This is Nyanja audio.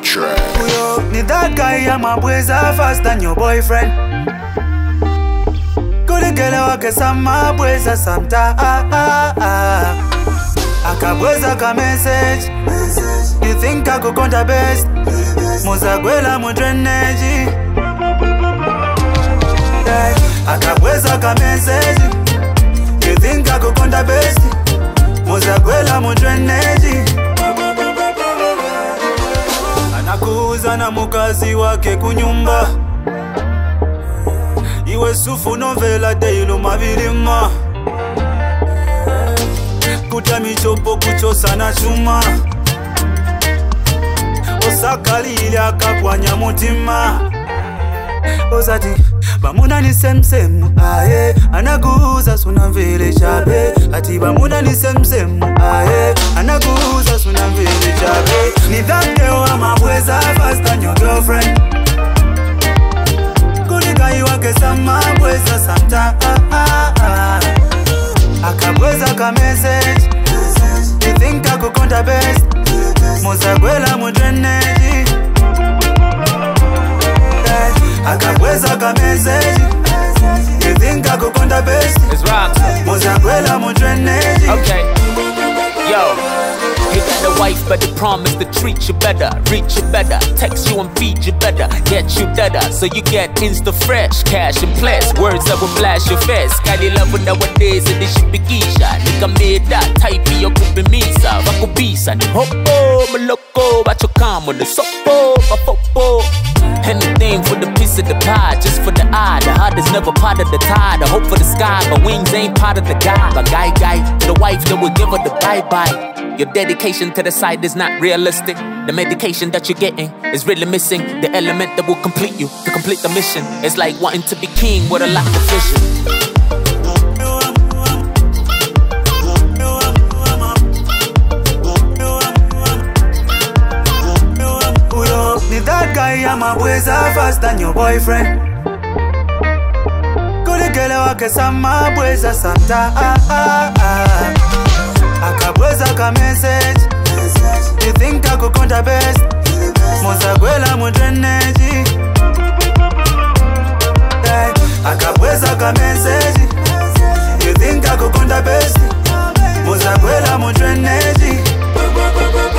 track. Yo, need that guy, I'm a bweza faster than your boyfriend. Kuli gele wake sama bweza samta akabweza ka message. You think I could conta best? Muzagwela mudreneji. Akabweza ka message. You think I could conta best? Muzagwela mudreneji. Anakuuza na mukazi wake kunyumba. Iwe sufu novela deilu mabirima. Kutami chopo kuchosa na chuma. Osakalili akakwanya mutima. Ozati bamuna ni semsemu aye. Anaguza sunamvele chabe. Ati bamuna ni semsemu aye. Anaguza sunamvele chabe. Ni that girl ama bweza faster than your girlfriend. Kuligai wake sama bweza samta akabweza ka message. You think I could conta best? Muzagwela mudreneji. Akabweza ka message. You think I could conta best? It's Rob. Muzagwela mudreneji. Okay. Yo. He got a wife, but they promise to treat you better, reach you better, text you and feed you better, get you better, so you get insta fresh, cash and plus, words that will blast your face. Kali love nowadays and this shit be Keisha. Nigga made that type of your kupi misa, vakubisa ni hopo, maloko, bacho kamo na sopo, papopo. Anything for the piece of the pie, just for the eye. The heart is never part of the tie. The hope for the sky, but wings ain't part of the guy. But guy, the wife that will give her the bye-bye. Your dedication to the side is not realistic. The medication that you're getting is really missing the element that will complete you, to complete the mission. It's like wanting to be king with a lack of vision. Need that guy, I'm a bweza faster than your boyfriend. Kuligele wake sama bweza samta akabweza ka message. You think I could conta best? Muzagwela mudreneji. Akabweza ka message. You think I could conta best? Muzagwela mudreneji.